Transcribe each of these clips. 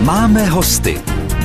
Máme hosty.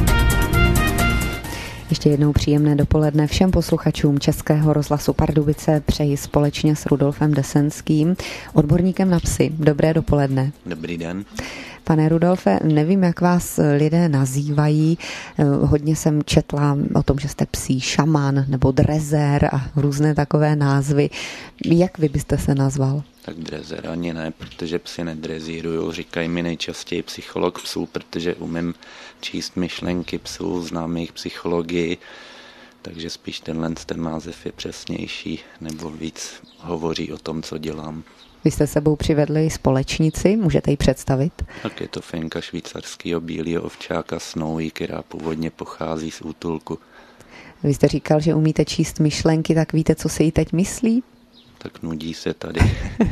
Ještě jednou příjemné dopoledne všem posluchačům Českého rozhlasu Pardubice přeji společně s Rudolfem Desenským, odborníkem na psy. Dobré dopoledne. Dobrý den. Pane Rudolfe, nevím, jak vás lidé nazývají. Hodně jsem četla o tom, že jste psí šaman nebo dresér a různé takové názvy. Jak vy byste se nazval? Tak dresér ani ne, protože psy nedrezíruju. Říkají mi nejčastěji psycholog psů, protože umím číst myšlenky psů, znám jejich psychologii, takže spíš ten název je přesnější nebo víc hovoří o tom, co dělám. Vy jste sebou přivedli společnici, můžete ji představit? Tak je to Fenka švýcarského bílého ovčáka Snowy, která původně pochází z útulku. Vy jste říkal, že umíte číst myšlenky, tak víte, co se jí teď myslí? Tak nudí se tady.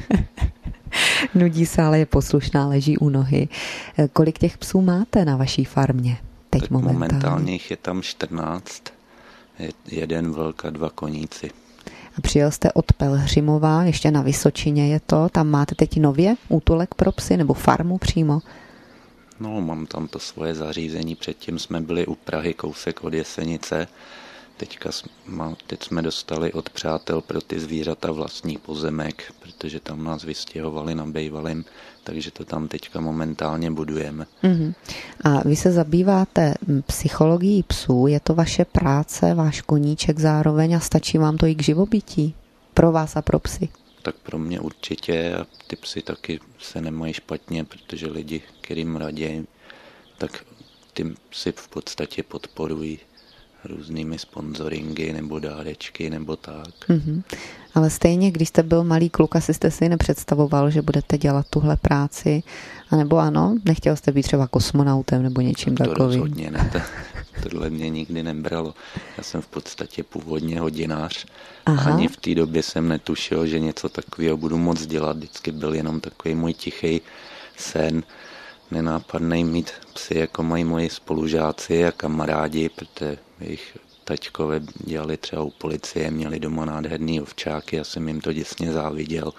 Nudí se, ale je poslušná, leží u nohy. Kolik těch psů máte na vaší farmě teď tak momentálně? Momentálně jich je tam 14, jeden vlk a 2 koníci. A přijel jste od Pelhřimova, ještě na Vysočině je to, tam máte teď nově útulek pro psy nebo farmu přímo? No, mám tam to svoje zařízení, předtím jsme byli u Prahy, kousek od Jesenice. Teď jsme dostali od přátel pro ty zvířata vlastní pozemek, protože tam nás vystěhovali na Bejvalím, takže to tam teďka momentálně budujeme. Uh-huh. A vy se zabýváte psychologií psů, je to vaše práce, váš koníček zároveň a stačí vám to i k živobytí? Pro vás a pro psy? Tak pro mě určitě a ty psy taky se nemají špatně, protože lidi, kterým radí, tak ty psy v podstatě podporují různými sponzoringy nebo dárečky nebo tak. Mm-hmm. Ale stejně, když jste byl malý kluk, asi jste si nepředstavoval, že budete dělat tuhle práci, a nebo ano, nechtěl jste být třeba kosmonautem nebo něčím to takovým? Rozhodně ne, tohle mě nikdy nebralo. Já jsem v podstatě původně hodinář. Aha. Ani v té době jsem netušil, že něco takového budu moc dělat. Vždycky byl jenom takový můj tichý sen, nenápadnej mít psy, jako mají moji spolužáci a kamarádi, protože jejich taťkové dělali třeba u policie, měli doma nádherný ovčáky, já jsem jim to děsně záviděl.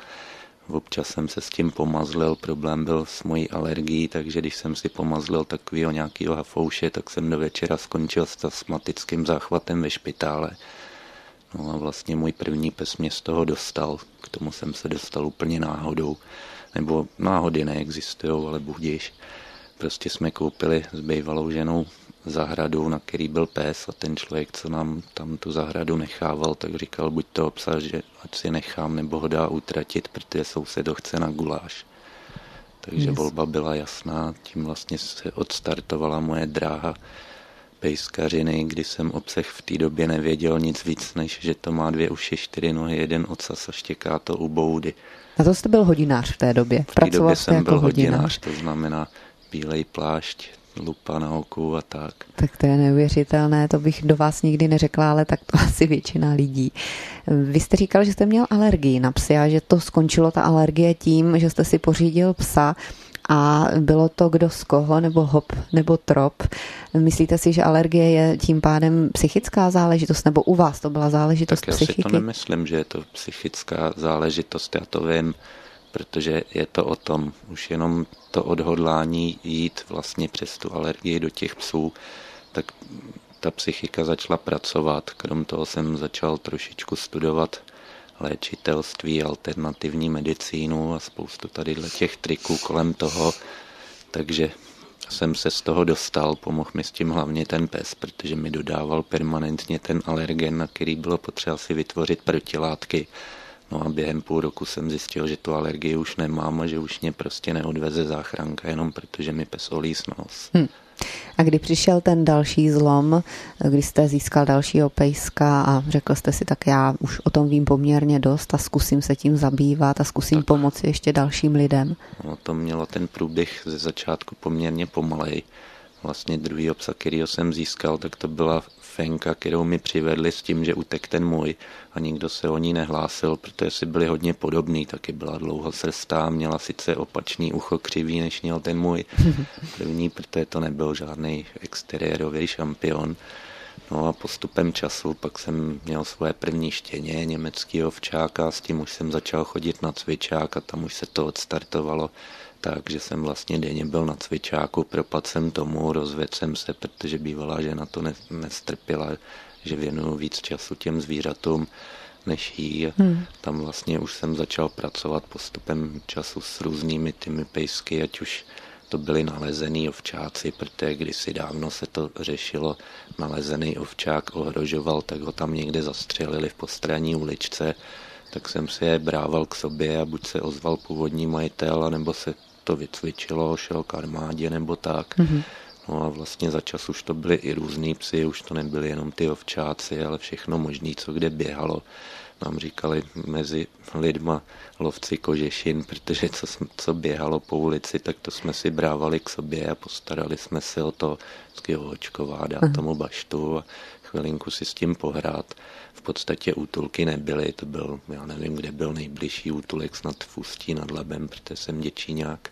Občas jsem se s tím pomazlil, problém byl s mojí alergií, takže když jsem si pomazlil takovýho nějakýho hafouše, tak jsem do večera skončil s astmatickým záchvatem ve špitále. No a vlastně můj první pes mě z toho dostal, k tomu jsem se dostal úplně náhodou. Nebo náhody neexistují, ale budiž. Prostě jsme koupili s bývalou ženou zahradu, na který byl pes a ten člověk, co nám tam tu zahradu nechával, tak říkal, buď toho psa, že ať si nechám, nebo ho dá utratit, protože soused ho chce na guláš. Takže volba byla jasná, tím vlastně se odstartovala moje dráha pejskařiny, kdy jsem o psech v té době nevěděl nic víc, než že to má 2 uši, 4 nohy, 1 ocas a štěká to u boudy. A to jste byl hodinář v té době? V té době jsem byl hodinář, to znamená bílej plášť, lupa na oku a tak. Tak to je neuvěřitelné, to bych do vás nikdy neřekla, ale tak to asi většina lidí. Vy jste říkal, že jste měl alergii na psy a že to skončilo ta alergie tím, že jste si pořídil psa a bylo to kdo z koho, nebo hop, nebo trop. Myslíte si, že alergie je tím pádem psychická záležitost, nebo u vás to byla záležitost tak psychiky? Tak já si to nemyslím, že je to psychická záležitost, já to vím, protože je to o tom, už jenom to odhodlání jít vlastně přes tu alergii do těch psů, tak ta psychika začala pracovat. Krom toho jsem začal trošičku studovat léčitelství, alternativní medicínu a spoustu tady těch triků kolem toho, takže jsem se z toho dostal, pomohl mi s tím hlavně ten pes, protože mi dodával permanentně ten alergen, na který bylo potřeba si vytvořit protilátky. No a během půl roku jsem zjistil, že tu alergii už nemám a že už mě prostě neodveze záchranka, jenom protože mi pes olíz nos. A kdy přišel ten další zlom, kdy jste získal dalšího pejska a řekl jste si, tak já už o tom vím poměrně dost a zkusím se tím zabývat a zkusím pomoci ještě dalším lidem? No, to mělo ten průběh ze začátku poměrně pomalej. Vlastně druhýho psa, kterýho jsem získal, tak to byla Fenka, kterou mi přivedli s tím, že utek ten můj a nikdo se o ní nehlásil, protože si byli hodně podobný, taky byla dlouhosrstá, měla sice opačný ucho křivý, než měl ten můj první, protože to nebyl žádný exteriérový šampion. No a postupem času pak jsem měl svoje první štěně, německý ovčáka, s tím už jsem začal chodit na cvičák a tam už se to odstartovalo takže jsem vlastně denně byl na cvičáku, propadl jsem tomu, rozvedl jsem se, protože bývalá žena to nestrpěla, že věnuju víc času těm zvířatům než jí. Tam vlastně už jsem začal pracovat postupem času s různými těmi pejsky, ať už to byli nalezený ovčáci, protože kdysi dávno se to řešilo, nalezený ovčák ohrožoval, tak ho tam někde zastřelili v postranní uličce, tak jsem si je brával k sobě a buď se ozval původní majitel, nebo se to vycvičilo, šel k armádě nebo tak. No a vlastně za čas už to byly i různý psy, už to nebyly jenom ty ovčáci, ale všechno možný, co kde běhalo. Nám říkali mezi lidma lovci kožešin, protože co běhalo po ulici, tak to jsme si brávali k sobě a postarali jsme se o to vždycky ho očkovat, dát tomu baštu a chvilinku si s tím pohrát. V podstatě útulky nebyly, to byl, já nevím, kde byl nejbližší útulek, snad v Ústí nad Labem, protože jsem Děčíňák.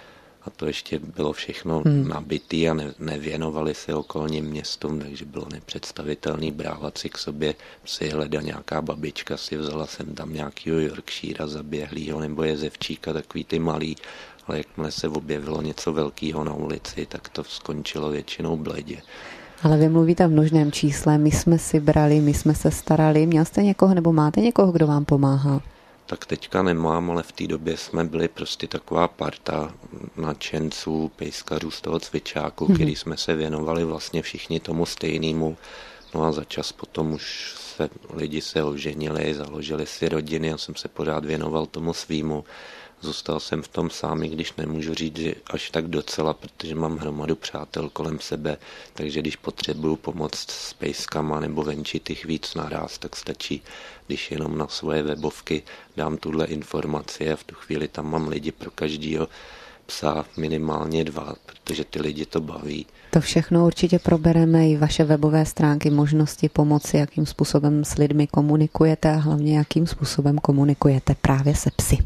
A to ještě bylo všechno nabitý a nevěnovali se okolním městům, takže bylo nepředstavitelný brávat si k sobě psy, hleda nějaká babička si vzala jsem tam nějakýho Yorkshira zaběhlýho nebo jezevčíka, takový ty malý, ale jakmile se objevilo něco velkého na ulici, tak to skončilo většinou bledě. Ale vy mluvíte v množném čísle, my jsme si brali, my jsme se starali, měl jste někoho nebo máte někoho, kdo vám pomáhal? Tak teďka nemám, ale v té době jsme byli prostě taková parta nadšenců, pejskařů z toho cvičáku, který jsme se věnovali vlastně všichni tomu stejnému. No a za čas potom už lidi se oženili, založili si rodiny, já jsem se pořád věnoval tomu svýmu. Zůstal jsem v tom sám, i když nemůžu říct, že až tak docela, protože mám hromadu přátel kolem sebe, takže když potřebuju pomoct s pejskama nebo venčit jich víc naraz, tak stačí, když jenom na svoje webovky dám tuhle informaci a v tu chvíli tam mám lidi pro každýho psa minimálně 2, protože ty lidi to baví. To všechno určitě probereme, i vaše webové stránky, možnosti pomoci, jakým způsobem s lidmi komunikujete a hlavně jakým způsobem komunikujete právě se psy.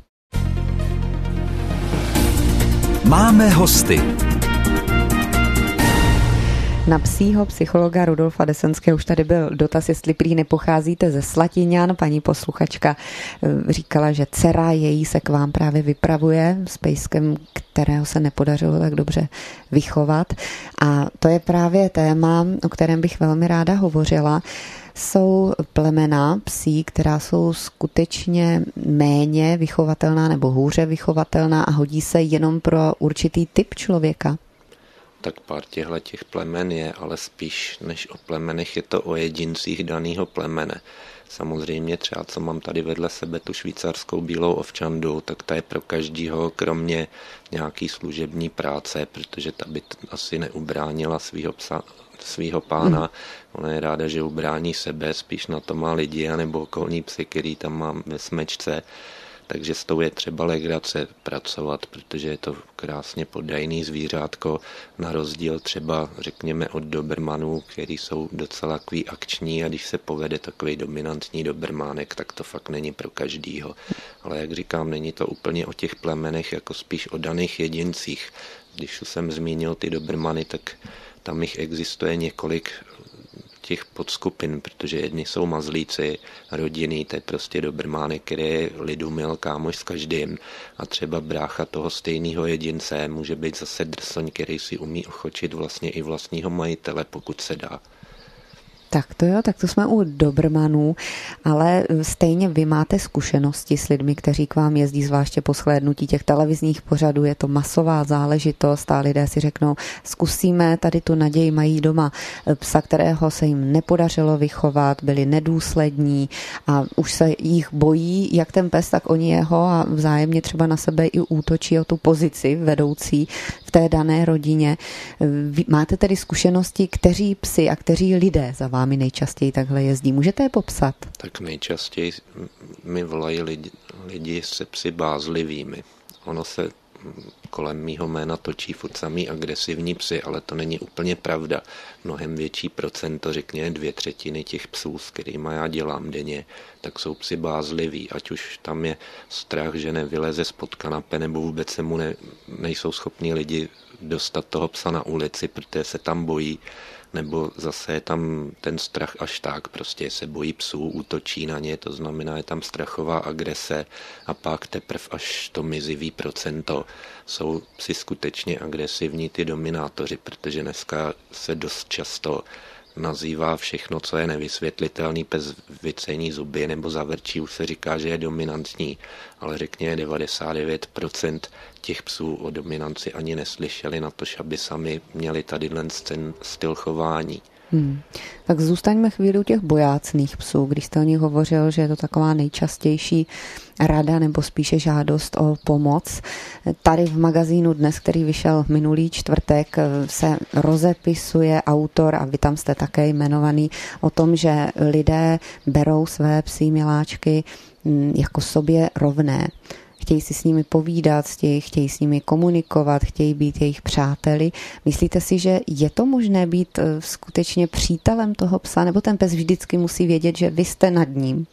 Máme hosty. Na psího psychologa Rudolfa Desenského už tady byl dotaz, jestli prý nepocházíte ze Slatiňan. Paní posluchačka říkala, že dcera její se k vám právě vypravuje s pejskem, kterého se nepodařilo tak dobře vychovat. A to je právě téma, o kterém bych velmi ráda hovořila. Jsou plemena psí, která jsou skutečně méně vychovatelná nebo hůře vychovatelná a hodí se jenom pro určitý typ člověka? Tak pár těch plemen je, ale spíš než o plemenech je to o jedincích daného plemene. Samozřejmě třeba, co mám tady vedle sebe, tu švýcarskou bílou ovčandu, tak ta je pro každýho, kromě nějaký služební práce, protože ta by asi neubránila svýho pána. Ona je ráda, že ubrání sebe, spíš na to má lidi, anebo okolní psy, který tam mám ve smečce. Takže s tou je třeba legrace pracovat, protože je to krásně poddajný zvířátko, na rozdíl třeba, řekněme, od dobermanů, který jsou docela takový akční a když se povede takový dominantní dobermánek, tak to fakt není pro každýho. Ale jak říkám, není to úplně o těch plemenech, jako spíš o daných jedincích. Když jsem zmínil ty dobermany, tak tam jich existuje několik těch podskupin, protože jedni jsou mazlíci, rodinný, to je prostě dobermánek, který je lidumil, kámoš s každým a třeba brácha toho stejného jedince může být zase drsoň, který si umí ochočit vlastně i vlastního majitele, pokud se dá. Tak to jo, tak to jsme u dobermanů, ale stejně vy máte zkušenosti s lidmi, kteří k vám jezdí, zvláště po shlédnutí těch televizních pořadů, je to masová záležitost a lidé si řeknou, zkusíme, tady tu naději, mají doma psa, kterého se jim nepodařilo vychovat, byli nedůslední a už se jich bojí, jak ten pes, tak oni jeho a vzájemně třeba na sebe i útočí o tu pozici vedoucí v té dané rodině. Máte tedy zkušenosti, kteří psi a kteří lidé za vámi nejčastěji takhle jezdí? Můžete je popsat? Tak nejčastěji mi volají lidi se psy bázlivými. Ono se kolem mýho jména točí furt samý agresivní psy, ale to není úplně pravda. Mnohem větší procento, řekněme 2/3 těch psů, s kterými já dělám denně, tak jsou psy bázliví. Ať už tam je strach, že nevyleze spod kanape, nebo vůbec se mu nejsou schopní lidi dostat toho psa na ulici, protože se tam bojí. nebo zase je tam ten strach až tak, prostě se bojí psů, útočí na ně, to znamená, je tam strachová agrese a pak teprve až to mizivý procento jsou psi skutečně agresivní, ty dominátoři, protože dneska se dost často nazývá všechno, co je nevysvětlitelný, pes vycení zuby nebo zavrčí, už se říká, že je dominantní, ale řekněme 99% těch psů o dominanci ani neslyšeli, na to, aby sami měli tady ten styl chování. Tak zůstaňme chvíli u těch bojácných psů, když jste o nich hovořil, že je to taková nejčastější rada nebo spíše žádost o pomoc. Tady v magazínu Dnes, který vyšel minulý čtvrtek, se rozepisuje autor, a vy tam jste také jmenovaný, o tom, že lidé berou své psí miláčky jako sobě rovné. Chtějí si s nimi povídat, chtějí s nimi komunikovat, chtějí být jejich přáteli. Myslíte si, že je to možné být skutečně přítelem toho psa, nebo ten pes vždycky musí vědět, že vy jste nad ním?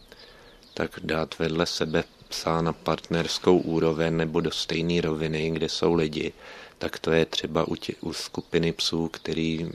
Tak dát vedle sebe psa na partnerskou úroveň nebo do stejné roviny, kde jsou lidi, tak to je třeba u skupiny psů, který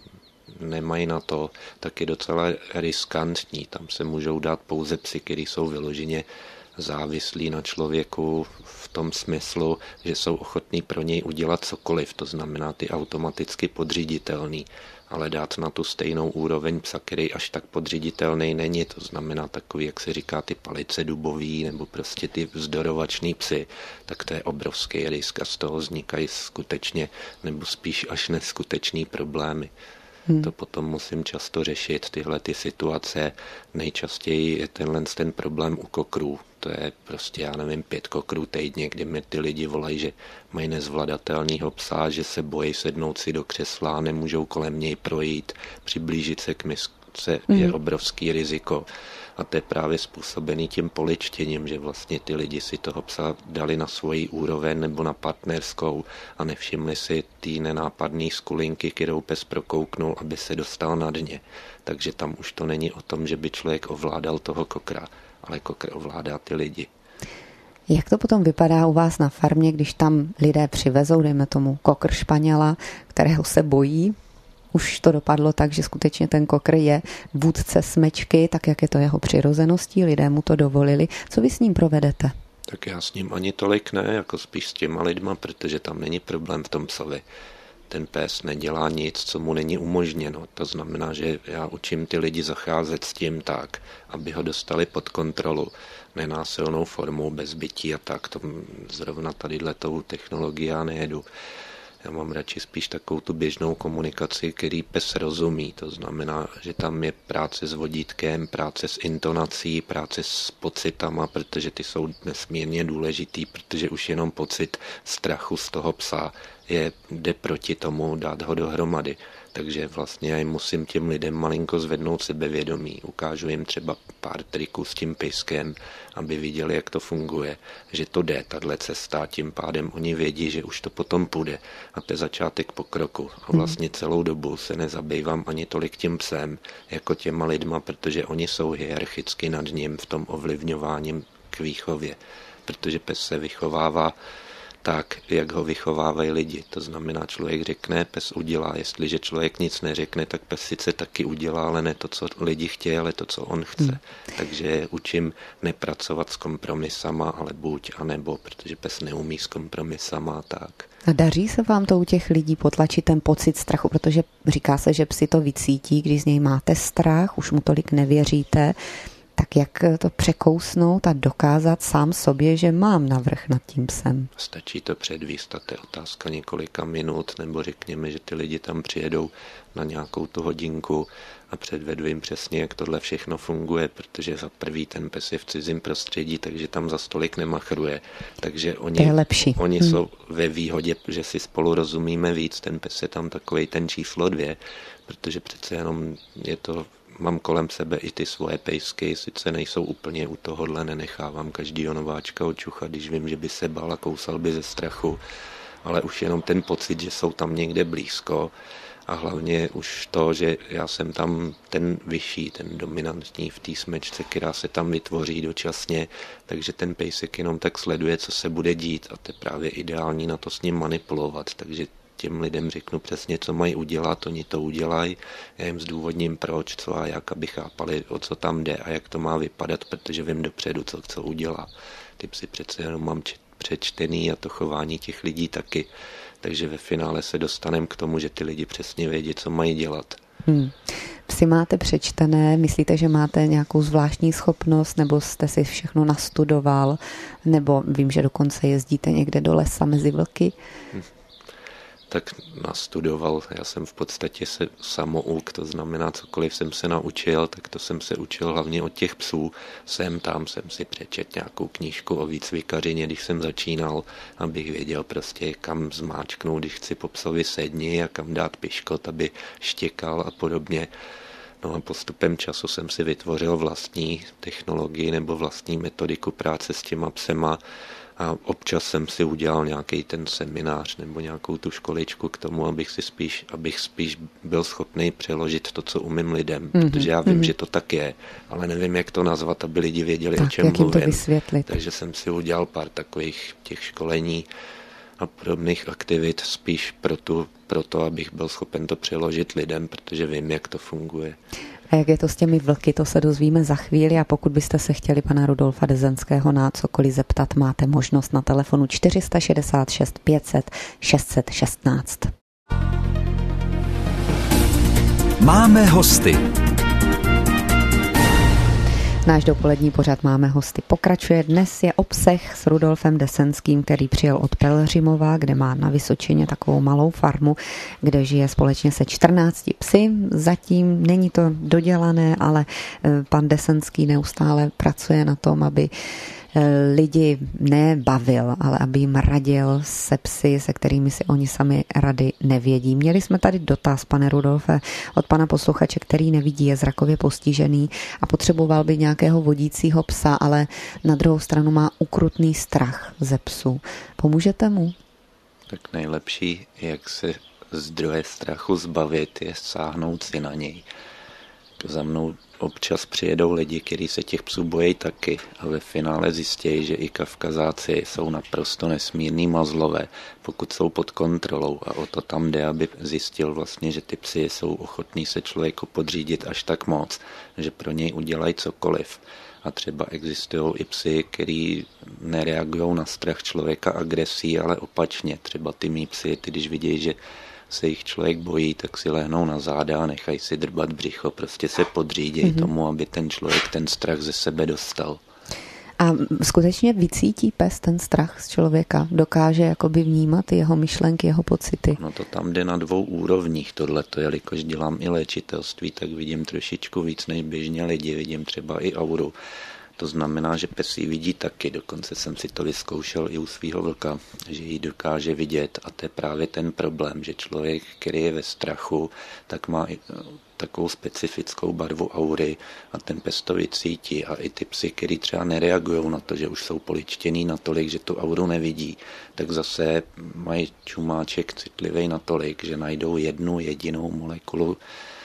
nemají na to, tak je docela riskantní. Tam se můžou dát pouze psy, který jsou vyloženě závislí na člověku v tom smyslu, že jsou ochotní pro něj udělat cokoliv, to znamená ty automaticky podříditelný, ale dát na tu stejnou úroveň psa, který až tak podříditelný není, to znamená takový, jak se říká, ty palice dubový nebo prostě ty vzdorovační psy, tak to je obrovský risk a z toho vznikají skutečně nebo spíš až neskutečný problémy. To potom musím často řešit, tyhle ty situace. Nejčastěji je ten problém u kokrů. To je prostě, já nevím, 5 kokrů týdně, kdy mi ty lidi volají, že mají nezvladatelnýho psa, že se bojí sednout si do křesla, nemůžou kolem něj projít, přiblížit se k misce je obrovský riziko. A to je právě způsobený tím poličtěním, že vlastně ty lidi si toho psa dali na svoji úroveň nebo na partnerskou a nevšimli si ty nenápadné skulinky, kterou pes prokouknul, aby se dostal na dně. Takže tam už to není o tom, že by člověk ovládal toho kokra, ale kokr ovládá ty lidi. Jak to potom vypadá u vás na farmě, když tam lidé přivezou, dejme tomu kokr španěla, kterého se bojí? Už to dopadlo tak, že skutečně ten kokr je vůdce smečky, tak jak je to jeho přirozeností, lidé mu to dovolili. Co vy s ním provedete? Tak já s ním ani tolik ne, jako spíš s těma lidma, protože tam není problém v tom psovi. Ten pes nedělá nic, co mu není umožněno. To znamená, že já učím ty lidi zacházet s tím tak, aby ho dostali pod kontrolu. Nenásilnou formou, bez bytí a tak. To zrovna tadyhletou technologii já nejedu. Já mám radši spíš takovou tu běžnou komunikaci, který pes rozumí. To znamená, že tam je práce s vodítkem, práce s intonací, práce s pocitama, protože ty jsou nesmírně důležitý, protože už jenom pocit strachu z toho psa jde proti tomu dát ho dohromady. Takže vlastně já musím těm lidem malinko zvednout sebevědomí. Ukážu jim třeba pár triků s tím pejskem, aby viděli, jak to funguje, že to jde, tahle cesta, tím pádem oni vědí, že už to potom půjde. A to je začátek pokroku. A vlastně celou dobu se nezabývám ani tolik tím psem, jako těma lidma, protože oni jsou hierarchicky nad ním v tom ovlivňování k výchově. Protože pes se vychovává tak, jak ho vychovávají lidi. To znamená, člověk řekne, pes udělá. Jestliže člověk nic neřekne, tak pes sice taky udělá, ale ne to, co lidi chtějí, ale to, co on chce. Takže učím nepracovat s kompromisama, ale buď a nebo, protože pes neumí s kompromisama tak. A daří se vám to u těch lidí potlačit ten pocit strachu, protože říká se, že psi to vycítí, když z něj máte strach, už mu tolik nevěříte. Tak jak to překousnout a dokázat sám sobě, že mám navrch nad tím psem? Stačí to předvíst, to je otázka několika minut, nebo řekněme, že ty lidi tam přijedou na nějakou tu hodinku a předvedu jim přesně, jak tohle všechno funguje, protože za prvý ten pes je v cizím prostředí, takže tam za stolik nemachruje. Takže oni jsou ve výhodě, že si spolu rozumíme víc, ten pes je tam takovej ten číslo 2, protože přece jenom je to. Mám kolem sebe i ty svoje pejsky, sice nejsou úplně u tohohle, nenechávám každýho nováčka očuchat, když vím, že by se bál a kousal by ze strachu, ale už jenom ten pocit, že jsou tam někde blízko a hlavně už to, že já jsem tam ten vyšší, ten dominantní v té smečce, která se tam vytvoří dočasně, takže ten pejsek jenom tak sleduje, co se bude dít a to je právě ideální na to s ním manipulovat, takže těm lidem řeknu přesně, co mají udělat, oni to udělají, já jim zdůvodním proč, co a jak, aby chápali, o co tam jde a jak to má vypadat, protože vím dopředu, co udělá. Ty psy přece jenom mám přečtený a to chování těch lidí taky. Takže ve finále se dostaneme k tomu, že ty lidi přesně vědí, co mají dělat. Psy máte přečtené, myslíte, že máte nějakou zvláštní schopnost, nebo jste si všechno nastudoval, nebo vím, že dokonce jezdíte někde do lesa mezi vlky? Tak nastudoval, já jsem v podstatě samouk, to znamená cokoliv jsem se naučil, tak to jsem se učil hlavně od těch psů. Tam jsem si přečet nějakou knížku o výcvikařině, když jsem začínal, abych věděl prostě kam zmáčknout, když chci po psovi sedni a kam dát piškot, aby štěkal a podobně. No a postupem času jsem si vytvořil vlastní technologii nebo vlastní metodiku práce s těma psema. A občas jsem si udělal nějaký ten seminář nebo nějakou tu školičku k tomu, abych spíš byl schopný přeložit to, co umím lidem, protože já vím, že to tak je, ale nevím, jak to nazvat, aby lidi věděli, o čem mluvím. To vysvětlit. Takže jsem si udělal pár takových těch školení a podobných aktivit spíš pro to, abych byl schopen to přeložit lidem, protože vím, jak to funguje. A jak je to s těmi vlky, to se dozvíme za chvíli a pokud byste se chtěli pana Rudolfa Dezenského na cokoliv zeptat, máte možnost na telefonu 466 500 616. Máme hosty. Náš dopolední pořad Máme hosty pokračuje. Dnes je o psech s Rudolfem Desenským, který přijel od Pelhřimova, kde má na Vysočině takovou malou farmu, kde žije společně se 14 psy. Zatím není to dodělané, ale pan Desenský neustále pracuje na tom, aby lidi nebavil, ale aby jim radil se psy, se kterými si oni sami rady nevědí. Měli jsme tady dotaz, pane Rudolfe, od pana posluchače, který nevidí, je zrakově postižený a potřeboval by nějakého vodícího psa, ale na druhou stranu má ukrutný strach ze psů. Pomůžete mu? Tak nejlepší, jak se zdroje strachu zbavit, je sáhnout si na něj. Za mnou občas přijedou lidi, kteří se těch psů bojí taky a ve finále zjistějí, že i Kavkazáci jsou naprosto nesmírný mazlové, pokud jsou pod kontrolou a o to tam jde, aby zjistil vlastně, že ty psy jsou ochotní se člověku podřídit až tak moc, že pro něj udělají cokoliv. A třeba existují i psy, který nereagují na strach člověka agresí, ale opačně. Třeba ty mý psy, když vidějí, že se jich člověk bojí, tak si lehnou na záda a nechají si drbat břicho. Prostě se podřídějí tomu, aby ten člověk ten strach ze sebe dostal. A skutečně vycítí pes ten strach z člověka? Dokáže jakoby vnímat jeho myšlenky, jeho pocity? No to tam jde na 2 úrovních tohleto, jelikož dělám i léčitelství, tak vidím trošičku víc než běžně lidi, vidím třeba i auru. To znamená, že pes ji vidí taky, dokonce jsem si to vyzkoušel i u svého vlka, že ji dokáže vidět a to je právě ten problém, že člověk, který je ve strachu, tak má i takovou specifickou barvu aury a ten pes to vycítí a i ty psy, který třeba nereagují na to, že už jsou poličtěný natolik, že tu auru nevidí, tak zase mají čumáček citlivý natolik, že najdou jednu jedinou molekulu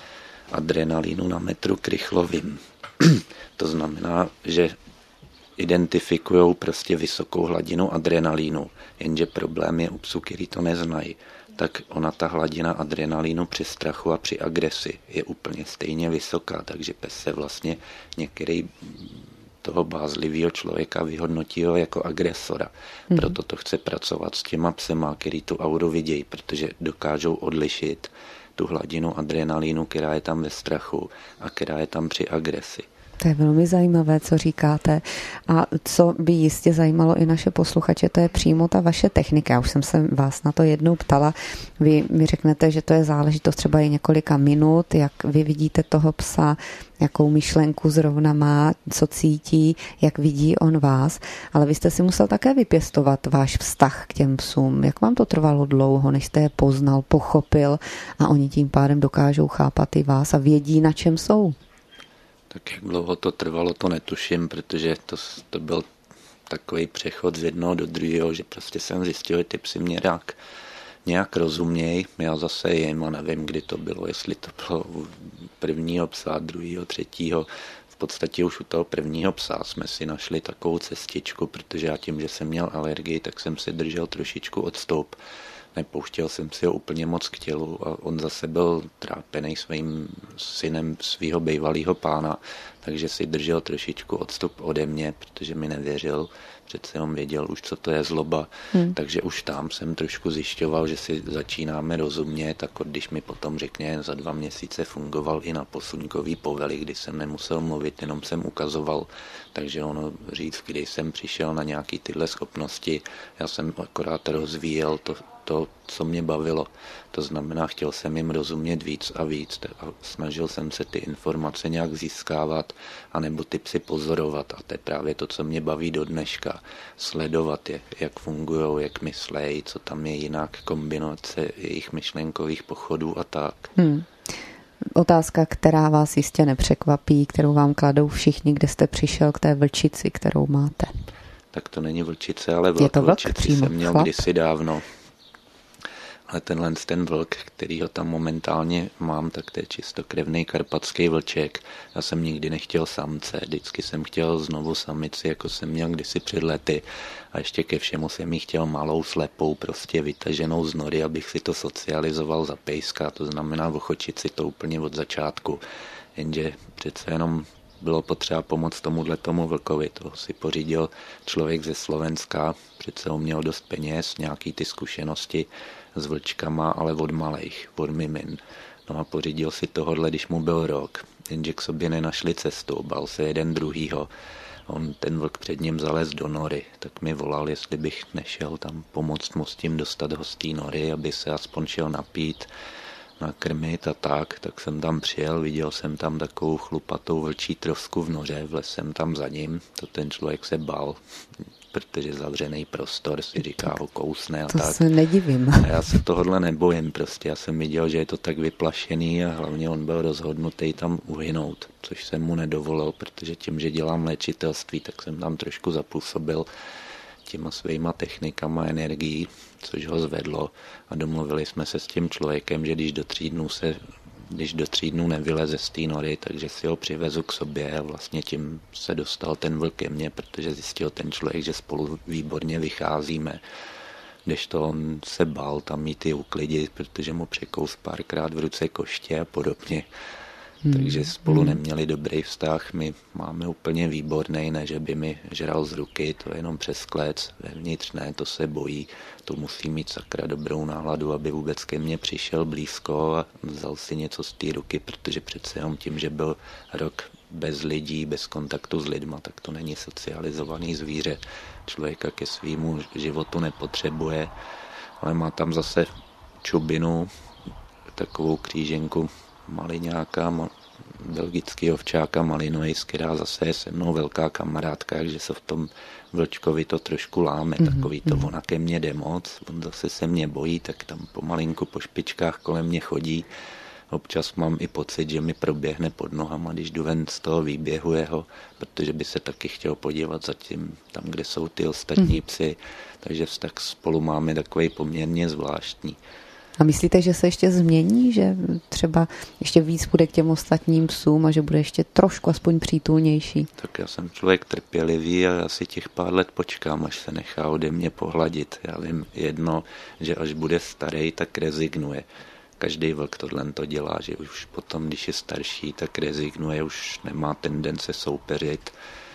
adrenalinu na metru krychlovým. To znamená, že identifikují prostě vysokou hladinu adrenalínu, jenže problém je u psů, který to neznají. Tak ona ta hladina adrenalínu při strachu a při agresi je úplně stejně vysoká, takže pes se vlastně některý toho bázlivého člověka vyhodnotí ho jako agresora. Proto to chce pracovat s těma psema, který tu auru vidějí, protože dokážou odlišit tu hladinu adrenalínu, která je tam ve strachu a která je tam při agresi. To je velmi zajímavé, co říkáte. A co by jistě zajímalo i naše posluchače, to je přímo ta vaše technika. Já už jsem se vás na to jednou ptala. Vy mi řeknete, že to je záležitost třeba i několika minut, jak vy vidíte toho psa, jakou myšlenku zrovna má, co cítí, jak vidí on vás. Ale vy jste si musel také vypěstovat váš vztah k těm psům. Jak vám to trvalo dlouho, než jste je poznal, pochopil a oni tím pádem dokážou chápat i vás a vědí, na čem jsou? Tak jak dlouho to trvalo, to netuším, protože to byl takový přechod z jednoho do druhého, že prostě jsem zjistil, že ty psy mě nějak rozumějí. Já zase jim a nevím, kdy to bylo, jestli to bylo u prvního psa, druhého, třetího. V podstatě už u toho prvního psa jsme si našli takovou cestičku, protože já tím, že jsem měl alergii, tak jsem si držel trošičku odstup. nepouštěl jsem si ho úplně moc k tělu a on zase byl trápený svým synem svého bývalého pána, takže si držel trošičku odstup ode mě, protože mi nevěřil, přece on věděl už, co to je zloba, takže už tam jsem trošku zjišťoval, že si začínáme rozumět, tak když mi potom řekne, za 2 měsíce fungoval i na posuňkový povely, kdy jsem nemusel mluvit, jenom jsem ukazoval, takže ono říct, když jsem přišel na nějaký tyhle schopnosti, já jsem akorát rozvíjel to, co mě bavilo. To znamená, chtěl jsem jim rozumět víc a víc a snažil jsem se ty informace nějak získávat anebo ty psy pozorovat a to je právě to, co mě baví do dneška. Sledovat je, jak fungujou, jak myslejí, co tam je jinak, kombinace jejich myšlenkových pochodů a tak. Otázka, která vás jistě nepřekvapí, kterou vám kladou všichni, kde jste přišel k té vlčici, kterou máte. Tak to není vlčice, ale vlčici jsem měl kdysi dávno. Ale ten vlk, který ho tam momentálně mám, tak to je čistokrevný karpatský vlček. Já jsem nikdy nechtěl samce, vždycky jsem chtěl znovu samici, jako jsem měl kdysi před lety. A ještě ke všemu jsem jí chtěl malou, slepou, prostě vytaženou z nory, abych si to socializoval za pejska, to znamená ochočit si to úplně od začátku. Jenže přece jenom bylo potřeba pomoct tomu vlkovi. Toho si pořídil člověk ze Slovenska, přece on měl dost peněz, nějaký ty zkušenosti s vlčkama, ale od malejch, od mimin. No a pořídil si tohodle, když mu byl rok. Jenže k sobě nenašli cestu, bál se jeden druhýho. Ten vlk před ním zalez do nory, tak mi volal, jestli bych nešel tam pomoct mu s tím dostat ho z té nory, aby se aspoň šel napít, nakrmit a tak jsem tam přijel, viděl jsem tam takovou chlupatou vlčí trosku v noře, vlez jsem tam za ním, to ten člověk se bál, protože zavřený prostor si říká ho kousne a to tak. To se nedivím. A já se tohodle nebojím, prostě já jsem viděl, že je to tak vyplašený a hlavně on byl rozhodnutý tam uhynout, což jsem mu nedovolil, protože tím, že dělám léčitelství, tak jsem tam trošku zapůsobil těma svýma technikama energií, což ho zvedlo a domluvili jsme se s tím člověkem, že když do 3 dnů nevyleze z té nory, takže si ho přivezu k sobě a vlastně tím se dostal ten vlk ke mně, protože zjistil ten člověk, že spolu výborně vycházíme. Kdežto on se bál tam mít ty uklidit, protože mu překous párkrát v ruce koště a podobně. Takže spolu neměli dobrý vztah, my máme úplně výborný, ne, že by mi žral z ruky, to je jenom přes klec, vevnitř ne, to se bojí, to musí mít sakra dobrou náladu, aby vůbec ke mně přišel blízko a vzal si něco z té ruky, protože přece jenom tím, že byl rok bez lidí, bez kontaktu s lidma, tak to není socializovaný zvíře, člověka ke svýmu životu nepotřebuje, ale má tam zase čubinu, takovou kříženku, maliňáka, belgický ovčáka Malinois, která zase je se mnou velká kamarádka, takže se v tom vlčkovi to trošku láme, takový to ona ke mně jde moc, on zase se mě bojí, tak tam pomalinku po špičkách kolem mě chodí. Občas mám i pocit, že mi proběhne pod nohama, když jdu ven z toho výběhu jeho, protože by se taky chtěl podívat zatím tam, kde jsou ty ostatní psy, takže vztah spolu máme takový poměrně zvláštní. A myslíte, že se ještě změní, že třeba ještě víc bude k těm ostatním psům a že bude ještě trošku aspoň přítulnější? Tak já jsem člověk trpělivý a já si těch pár let počkám, až se nechá ode mě pohladit. Já vím jedno, že až bude starý, tak rezignuje. Každý vlk tohle to dělá, že už potom, když je starší, tak rezignuje, už nemá tendence soupeřit.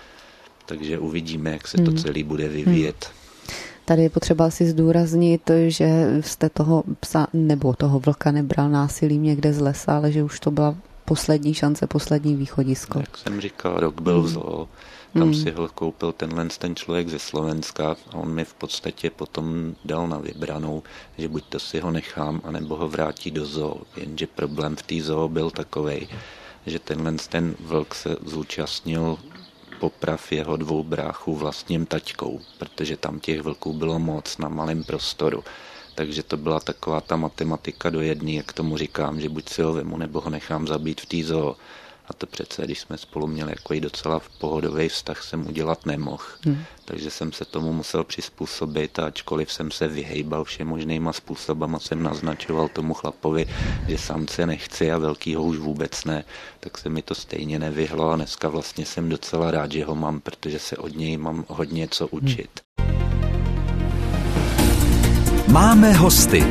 Takže uvidíme, jak se to celý bude vyvíjet. Tady je potřeba si zdůraznit, že jste toho psa nebo toho vlka nebral násilím někde z lesa, ale že už to byla poslední šance, poslední východisko. Jak jsem říkal, rok byl v zoo, tam si ho koupil ten člověk ze Slovenska a on mi v podstatě potom dal na vybranou, že buď to si ho nechám, anebo ho vrátí do zoo. Jenže problém v té zoo byl takovej, že ten vlk se zúčastnil poprav jeho 2 bráchů vlastním taťkou, protože tam těch vlků bylo moc na malém prostoru. Takže to byla taková ta matematika do jedné, jak tomu říkám, že buď si ho vemu, nebo ho nechám zabít v té zoo. A to přece, když jsme spolu měli jako docela pohodový vztah, jsem udělat nemohl. Takže jsem se tomu musel přizpůsobit a ačkoliv jsem se vyhejbal všemožnýma způsobama, jsem naznačoval tomu chlapovi, že samce nechci a velkýho už vůbec ne, tak se mi to stejně nevyhlo a dneska vlastně jsem docela rád, že ho mám, protože se od něj mám hodně co učit. Máme hosty.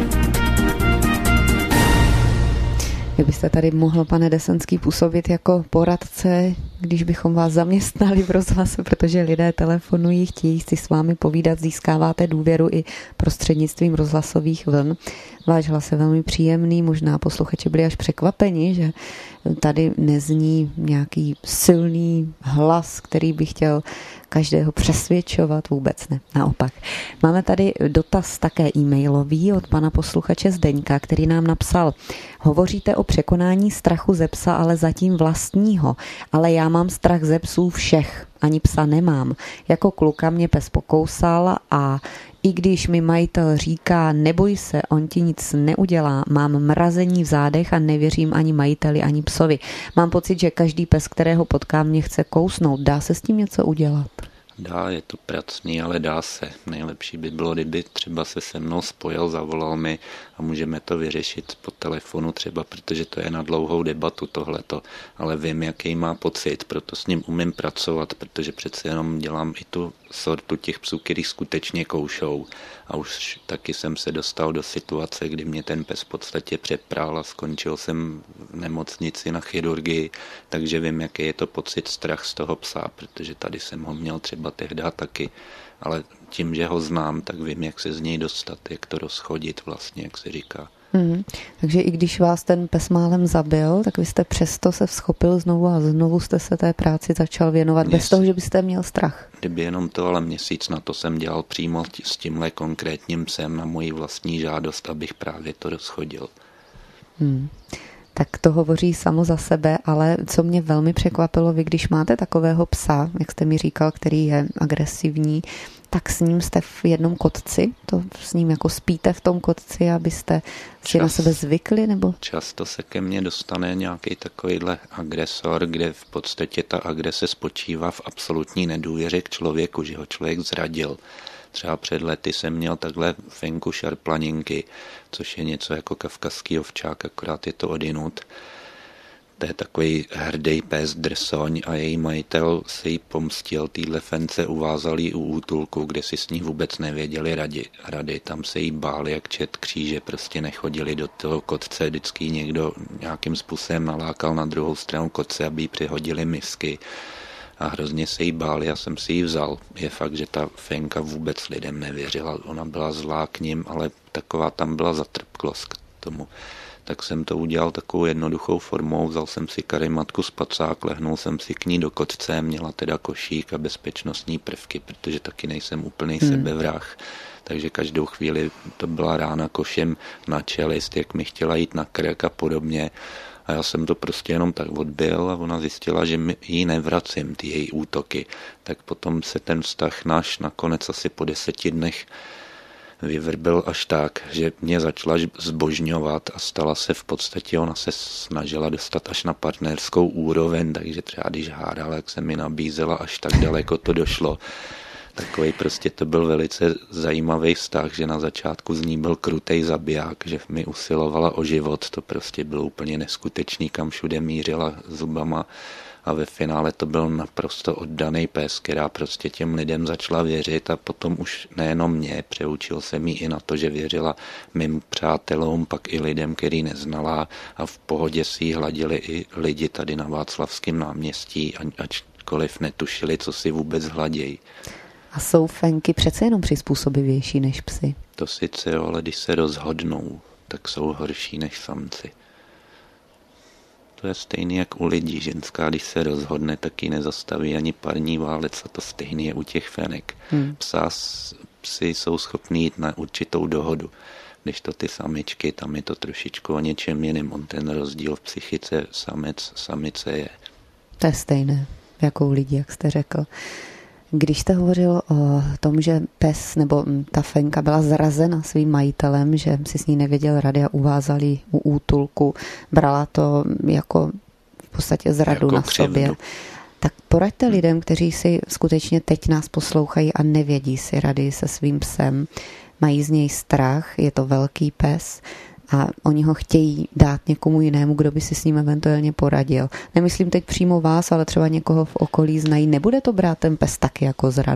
Vy byste tady mohl, pane Desenský, působit jako poradce, když bychom vás zaměstnali v rozhlase, protože lidé telefonují, chtějí si s vámi povídat, získáváte důvěru i prostřednictvím rozhlasových vln. Váš hlas je velmi příjemný, možná posluchači byli až překvapeni, že tady nezní nějaký silný hlas, který by chtěl každého přesvědčovat, vůbec ne, naopak. Máme tady dotaz také e-mailový od pana posluchače Zdeňka, který nám napsal: hovoříte o překonání strachu ze psa, ale zatím vlastního, ale já mám strach ze psů všech, ani psa nemám. Jako kluka mě pes pokousal a i když mi majitel říká, neboj se, on ti nic neudělá, mám mrazení v zádech a nevěřím ani majiteli, ani psovi. Mám pocit, že každý pes, kterého potkám, mě chce kousnout. Dá se s tím něco udělat? Dá, je to pracný, ale dá se. Nejlepší by bylo, kdyby třeba se mnou spojil, zavolal mi a můžeme to vyřešit po telefonu třeba, protože to je na dlouhou debatu tohleto, ale vím, jaký má pocit, proto s ním umím pracovat, protože přece jenom dělám i tu sortu těch psů, který skutečně koušou a už taky jsem se dostal do situace, kdy mě ten pes v podstatě přeprál a skončil jsem v nemocnici na chirurgii, takže vím, jaký je to pocit, strach z toho psa, protože tady jsem ho měl třeba tehdy taky, ale tím, že ho znám, tak vím, jak se z něj dostat, jak to rozchodit vlastně, jak se říká. Takže i když vás ten pes málem zabil, tak vy jste přesto se vzchopil znovu a znovu jste se té práci začal věnovat bez toho, že byste měl strach. Kdyby jenom to, ale měsíc na to jsem dělal přímo s tímhle konkrétním psem na moji vlastní žádost, abych právě to rozchodil. Tak to hovoří samo za sebe, ale co mě velmi překvapilo, vy když máte takového psa, jak jste mi říkal, který je agresivní, tak s ním jste v jednom kotci, to s ním jako spíte v tom kotci, abyste si na sebe zvykli, nebo? Často se ke mně dostane nějaký takovýhle agresor, kde v podstatě ta agrese spočívá v absolutní nedůvěře k člověku, že ho člověk zradil. Třeba před lety jsem měl takhle Fenku šarplaninky, což je něco jako kavkazský ovčák, akorát je to odinut. To je takový hrdý pes drsoň a její majitel se jí pomstil, týhle Fence uvázal jí u útulku, kde si s ní vůbec nevěděli rady. Tam se jí báli jak čert kříže, prostě nechodili do toho kotce, vždycky někdo nějakým způsobem nalákal na druhou stranu kotce, aby jí přihodili misky. A hrozně se jí báli, já jsem si ji vzal. Je fakt, že ta Fenka vůbec lidem nevěřila. Ona byla zlá k nim, ale taková tam byla zatrpklost k tomu. Tak jsem to udělal takovou jednoduchou formou, vzal jsem si karimatku spacák, lehnul jsem si k ní do kotce, měla teda košík a bezpečnostní prvky, protože taky nejsem úplný sebevrah. Takže každou chvíli to byla rána košem na čelist, jak mi chtěla jít na krk a podobně. A já jsem to prostě jenom tak odbil a ona zjistila, že jí nevracím ty její útoky. Tak potom se ten vztah náš nakonec asi po 10 dnech vyvrbil až tak, že mě začala zbožňovat a stala se v podstatě, ona se snažila dostat až na partnerskou úroveň, takže třeba když hádala, jak se mi nabízela, až tak daleko to došlo. Takový prostě to byl velice zajímavý vztah, že na začátku z ní byl krutej zabiják, že mi usilovala o život, to prostě bylo úplně neskutečný, kam všude mířila zubama a ve finále to byl naprosto oddaný pes, která prostě těm lidem začala věřit a potom už nejenom mě, přeučil jsem jí i na to, že věřila mým přátelům, pak i lidem, který neznala a v pohodě si ji hladili i lidi tady na Václavském náměstí, ačkoliv netušili, co si vůbec hladějí. A jsou Fenky přece jenom přizpůsobivější než psy? To sice jo, ale když se rozhodnou, tak jsou horší než samci. To je stejný jak u lidí. Ženská, když se rozhodne, tak ji nezastaví ani parní válec a to stejný je u těch Fenek. Psi jsou schopní jít na určitou dohodu. Když to ty samičky, tam je to trošičku o něčem jiným. On ten rozdíl v psychice samice je. To je stejné jako u lidí, jak jste řekl. Když jste hovořil o tom, že pes nebo ta Fenka byla zrazena svým majitelem, že si s ní nevěděl rady a uvázal ji u útulku, brala to jako v podstatě zradu jako na křivdu. Sobě, tak poraďte lidem, kteří si skutečně teď nás poslouchají a nevědí si rady se svým psem, mají z něj strach, je to velký pes a oni ho chtějí dát někomu jinému, kdo by si s ním eventuálně poradil. Nemyslím teď přímo vás, ale třeba někoho v okolí znají. Nebude to brát ten pes taky jako zradu?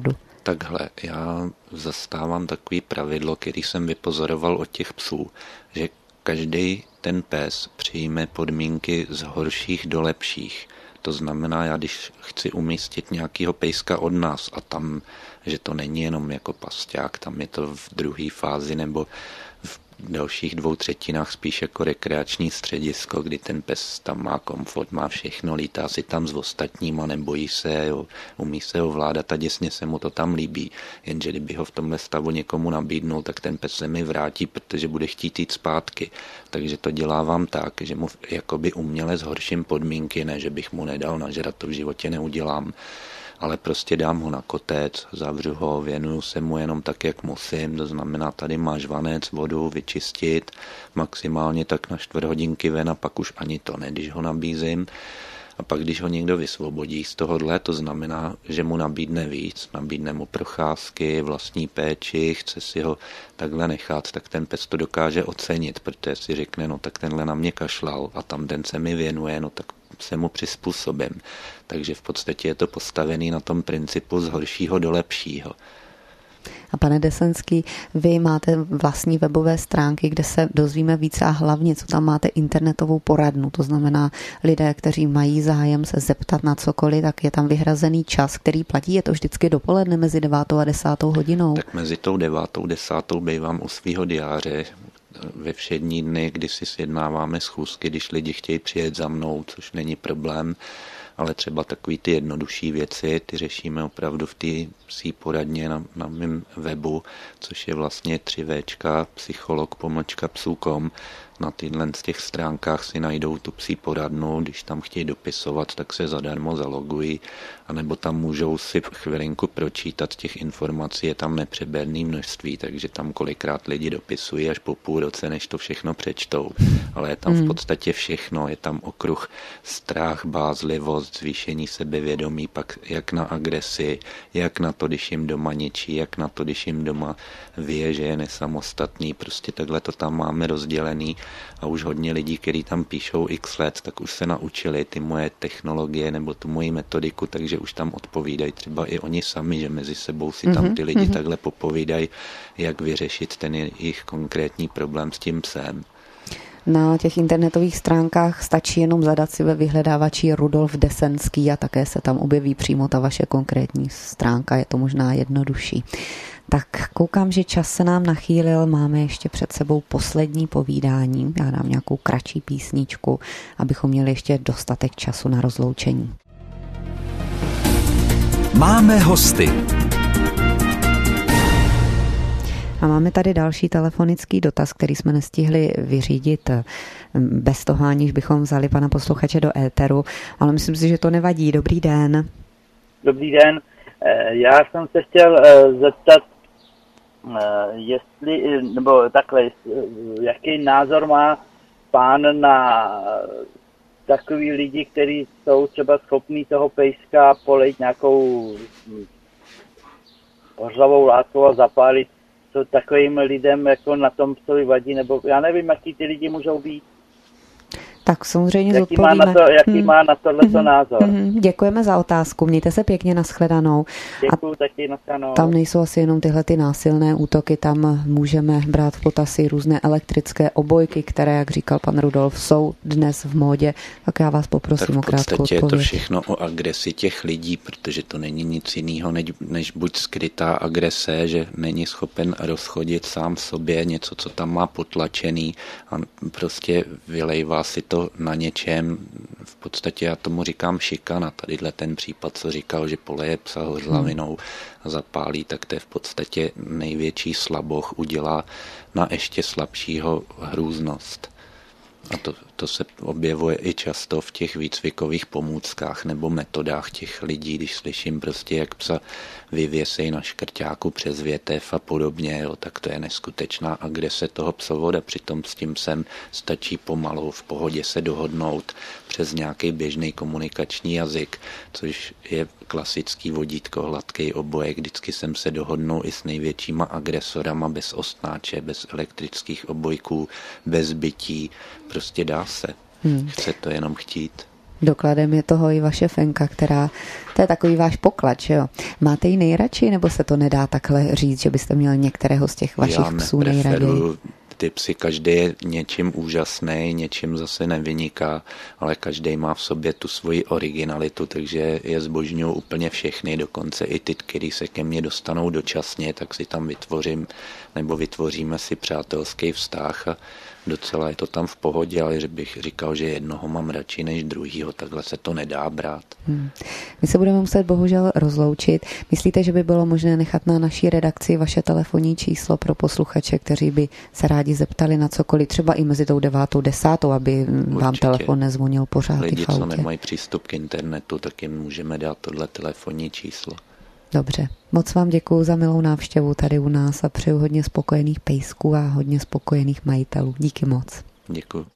Takhle, já zastávám takový pravidlo, který jsem vypozoroval od těch psů, že každý ten pes přijme podmínky z horších do lepších. To znamená, já když chci umístit nějakýho pejska od nás a tam, že to není jenom jako pasťák, tam je to v druhé fázi nebo v dalších 2/3 spíš jako rekreační středisko, kdy ten pes tam má komfort, má všechno, lítá si tam s ostatníma, nebojí se, jo, umí se ovládat a děsně se mu to tam líbí. Jenže kdyby ho v tomhle stavu někomu nabídnul, tak ten pes se mi vrátí, protože bude chtít jít zpátky. Takže to dělávám tak, že mu jakoby uměle zhorším podmínky, ne, že bych mu nedal nažrat, to v životě neudělám. Ale prostě dám ho na kotec, zavřu ho, věnuju se mu jenom tak, jak musím, to znamená, tady máš vanec, vodu, vyčistit, maximálně tak na 4 hodinky ven a pak už ani to ne, když ho nabízím. A pak, když ho někdo vysvobodí z tohohle, to znamená, že mu nabídne víc, nabídne mu procházky, vlastní péči, chce si ho takhle nechat, tak ten pes to dokáže ocenit, protože si řekne, no tak tenhle na mě kašlal a tam ten se mi věnuje, no tak se mu přizpůsobím. Takže v podstatě je to postavený na tom principu z horšího do lepšího. A pane Desenský, vy máte vlastní webové stránky, kde se dozvíme více a hlavně, co tam máte internetovou poradnu. To znamená, lidé, kteří mají zájem se zeptat na cokoliv, tak je tam vyhrazený čas, který platí. Je to vždycky dopoledne mezi 9. a 10. hodinou? Tak mezi tou 9. a 10. bývám u svýho diáře. Ve všední dny, kdy si sjednáváme schůzky, když lidi chtějí přijet za mnou, což není problém, ale třeba takový ty jednodušší věci, ty řešíme opravdu v té psí poradně na mém webu, což je vlastně 3včka psycholog-psů.com. Na tyhle z těch stránkách si najdou tu psí poradnu, když tam chtějí dopisovat, tak se zadarmo zalogují, anebo tam můžou si chvilinku pročítat těch informací, je tam nepřeberné množství, takže tam kolikrát lidi dopisují až po půl roce, než to všechno přečtou. Ale je tam v podstatě všechno, je tam okruh strach, bázlivost, zvýšení sebevědomí, pak jak na agresi, jak na to, když jim doma ničí, jak na to, když jim doma vyje, že je nesamostatný, prostě takhle to tam máme rozdělený. A už hodně lidí, kteří tam píšou x let, tak už se naučili ty moje technologie nebo tu moji metodiku, takže už tam odpovídají třeba i oni sami, že mezi sebou si tam ty lidi takhle popovídají, jak vyřešit ten jejich konkrétní problém s tím psem. Na těch internetových stránkách stačí jenom zadat si ve vyhledávači Rudolf Desenský a také se tam objeví přímo ta vaše konkrétní stránka, je to možná jednodušší. Tak koukám, že čas se nám nachýlil, máme ještě před sebou poslední povídání. Já dám nějakou kratší písničku, abychom měli ještě dostatek času na rozloučení. Máme hosty. A máme tady další telefonický dotaz, který jsme nestihli vyřídit bez toho, aniž bychom vzali pana posluchače do éteru, ale myslím si, že to nevadí. Dobrý den. Dobrý den. Já jsem se chtěl zeptat, jestli, nebo takhle, jaký názor má pán na takový lidi, kteří jsou třeba schopní toho pejska polejt nějakou hořlavou látkou a zapálit, co takovým lidem jako na tom psovi vadí, nebo já nevím, jaký ty lidi můžou být. Tak samozřejmě zodpovíme. Jaký má na tohleto názor? Děkujeme za otázku. Mějte se pěkně, nashledanou. Děkuju, taky nashledanou. Tam nejsou asi jenom tyhle ty násilné útoky, tam můžeme brát v potaz i různé elektrické obojky, které, jak říkal pan Rudolf, jsou dnes v módě. Tak já vás poprosím o krátkou odpověď. Tak v podstatě je to všechno o agresi těch lidí, protože to není nic jiného, než buď skrytá agrese, že není schopen rozchodit sám sobě něco, co tam má potlačený a prostě vylejvá si to na něčem, v podstatě já tomu říkám šikana, tadyhle ten případ, co říkal, že poleje psa hořlavinou a zapálí, tak to je v podstatě největší slaboch, udělá na ještě slabšího hrůznost. A to se objevuje i často v těch výcvikových pomůckách nebo metodách těch lidí, když slyším prostě, jak psa vyvěsej na škrťáku přes větev a podobně, jo, tak to je neskutečná agrese toho psovoda. Přitom s tím psem stačí pomalu v pohodě se dohodnout přes nějaký běžný komunikační jazyk, což je klasický vodítko, hladký obojek. Vždycky jsem se dohodnul i s největšíma agresorama, bez ostnáče, bez elektrických obojků, bez bytí. Prostě dá se. Chce to jenom chtít. Dokladem je toho i vaše Fenka, to je takový váš poklad, že jo? Máte ji nejradši, nebo se to nedá takhle říct, že byste měl některého z těch vašich psů nejraději? Ty psy, každý je něčím úžasný, něčím zase nevyniká, ale každý má v sobě tu svoji originalitu, takže je zbožňuju úplně všechny, dokonce i ty, který se ke mně dostanou dočasně, tak si tam vytvoříme si přátelský vztah a docela je to tam v pohodě, ale že bych říkal, že jednoho mám radši než druhýho, takhle se to nedá brát. My se budeme muset bohužel rozloučit. Myslíte, že by bylo možné nechat na naší redakci vaše telefonní číslo pro posluchače, kteří by se rádi zeptali na cokoliv, třeba i mezi tou 9. a 10, aby vám telefon nezvonil pořád lidi, v autě? co nemají přístup k internetu, tak jim můžeme dát tohle telefonní číslo. Dobře. Moc vám děkuju za milou návštěvu tady u nás a přeju hodně spokojených pejsků a hodně spokojených majitelů. Díky moc. Děkuju.